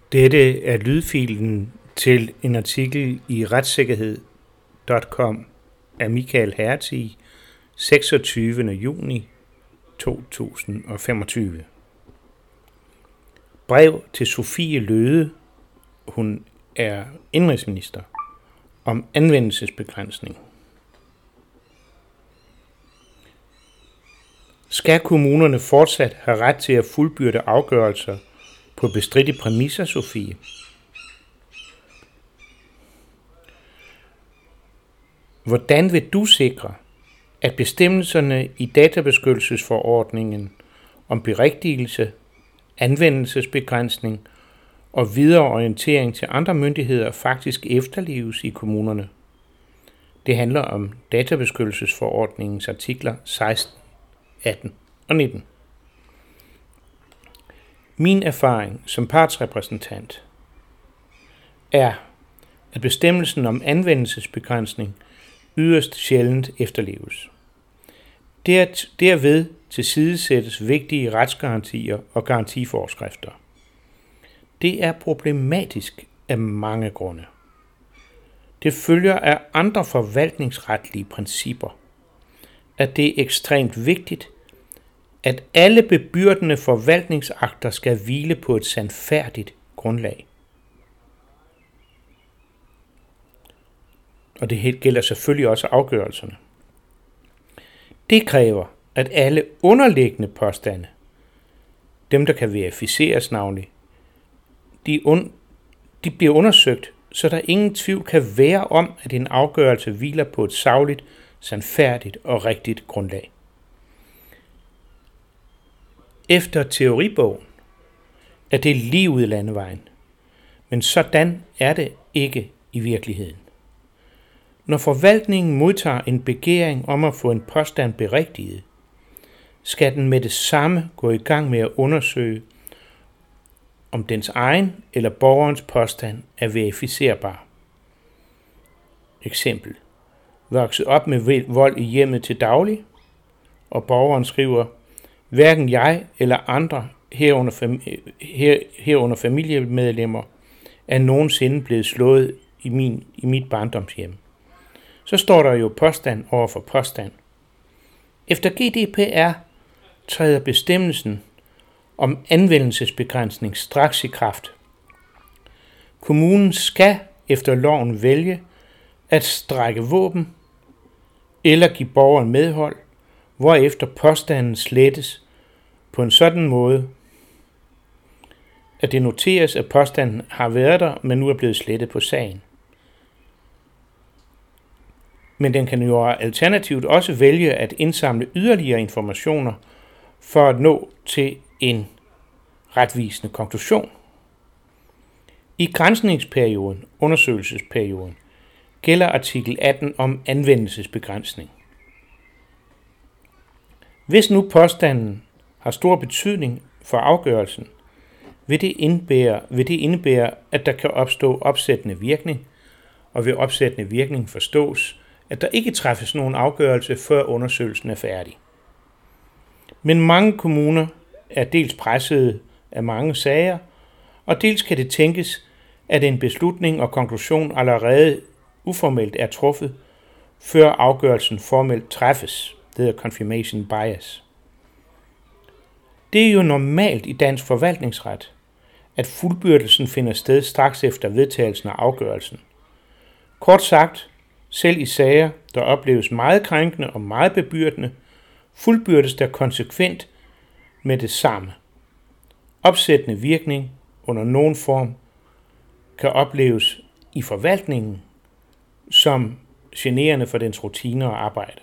Dette er lydfilen til en artikel i retssikkerhed.com af Michael Hertie, 26. juni 2025. Brev til Sophie Løhde, hun er indenrigsminister, om anvendelsesbegrænsning. Skal kommunerne fortsat have ret til at fuldbyrde afgørelser på bestridte præmisser, Sofie? Hvordan vil du sikre, at bestemmelserne i databeskyttelsesforordningen om berigtigelse, anvendelsesbegrænsning og videre orientering til andre myndigheder faktisk efterleves i kommunerne? Det handler om databeskyttelsesforordningens artikler 16, 18 og 19. Min erfaring som partsrepræsentant er, at bestemmelsen om anvendelsesbegrænsning yderst sjældent efterleves. Derved tilsidesættes vigtige retsgarantier og garantiforskrifter. Det er problematisk af mange grunde. Det følger af andre forvaltningsretlige principper, at det er ekstremt vigtigt, at alle bebyrdende forvaltningsakter skal hvile på et sandfærdigt grundlag. Og det gælder selvfølgelig også afgørelserne. Det kræver, at alle underliggende påstande, dem der kan verificeres navnlig, de bliver undersøgt, så der ingen tvivl kan være om, at en afgørelse hviler på et sagligt, sandfærdigt og rigtigt grundlag. Efter teoribogen er det lige ud i landevejen, men sådan er det ikke i virkeligheden. Når forvaltningen modtager en begæring om at få en påstand berigtiget, skal den med det samme gå i gang med at undersøge, om dens egen eller borgerens påstand er verificerbar. Eksempel: vokset op med vold i hjemmet til daglig, og borgeren skriver: hverken jeg eller andre herunder familiemedlemmer er nogensinde blevet slået i mit barndomshjem. Så står der jo påstand over for påstand. Efter GDPR træder bestemmelsen om anvendelsesbegrænsning straks i kraft. Kommunen skal efter loven vælge at strække våben eller give borgeren medhold, hvorefter påstanden slettes på en sådan måde, at det noteres, at påstanden har været der, men nu er blevet slettet på sagen. Men den kan jo alternativt også vælge at indsamle yderligere informationer for at nå til en retvisende konklusion. I granskningsperioden, undersøgelsesperioden, gælder artikel 18 om anvendelsesbegrænsning. Hvis nu påstanden har stor betydning for afgørelsen, vil det indebære, at der kan opstå opsættende virkning, og ved opsættende virkning forstås, at der ikke træffes nogen afgørelse, før undersøgelsen er færdig. Men mange kommuner er dels pressede af mange sager, og dels kan det tænkes, at en beslutning og konklusion allerede uformelt er truffet, før afgørelsen formelt træffes. Det hedder confirmation bias. Det er jo normalt i dansk forvaltningsret, at fuldbyrdelsen finder sted straks efter vedtagelsen af afgørelsen. Kort sagt, selv i sager, der opleves meget krænkende og meget bebyrdende, fuldbyrdes der konsekvent med det samme. Opsættende virkning under nogen form kan opleves i forvaltningen som generende for dens rutiner og arbejde.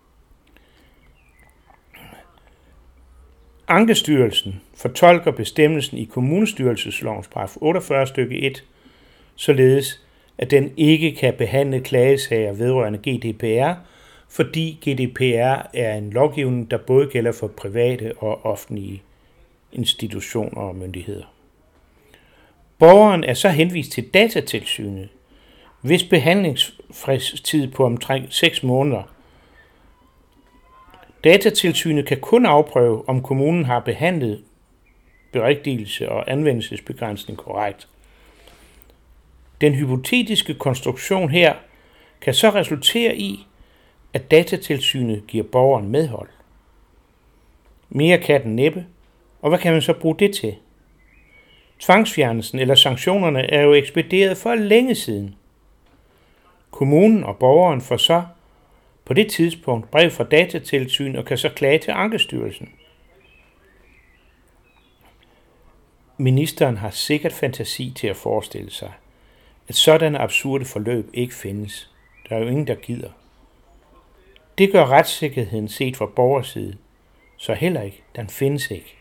Ankestyrelsen fortolker bestemmelsen i kommunestyrelseslovens paragraf 48 stykke 1, således at den ikke kan behandle klagesager vedrørende GDPR, fordi GDPR er en lovgivning, der både gælder for private og offentlige institutioner og myndigheder. Borgeren er så henvist til Datatilsynet, hvis behandlingsfristtid på omkring 6 måneder. Datatilsynet kan kun afprøve, om kommunen har behandlet berigtigelse og anvendelsesbegrænsning korrekt. Den hypotetiske konstruktion her kan så resultere i, at Datatilsynet giver borgeren medhold. Mere kan den næppe, og hvad kan man så bruge det til? Tvangsfjernelsen eller sanktionerne er jo ekspederet for længe siden. Kommunen og borgeren får så på det tidspunkt brev fra Datatilsynet og kan så klage til Ankestyrelsen. Ministeren har sikkert fantasi til at forestille sig, at sådanne absurde forløb ikke findes. Der er jo ingen, der gider. Det gør retssikkerheden set fra borgerside, så heller ikke, den findes ikke.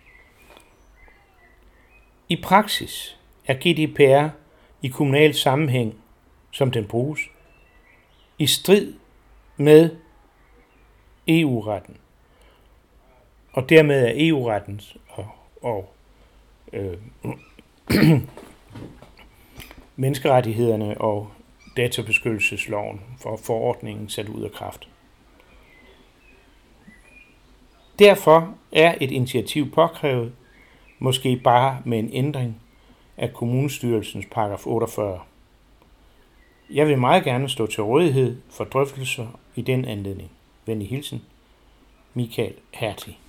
I praksis er GDPR i kommunal sammenhæng, som den bruges, i strid med EU-retten. Og dermed er EU-retten og menneskerettighederne og databeskyttelsesloven for forordningen sat ud af kraft. Derfor er et initiativ påkrævet, måske bare med en ændring af kommunestyrelsens paragraf 48. Jeg vil meget gerne stå til rådighed for drøftelser i den anledning. Venlig hilsen, Michael Hertig.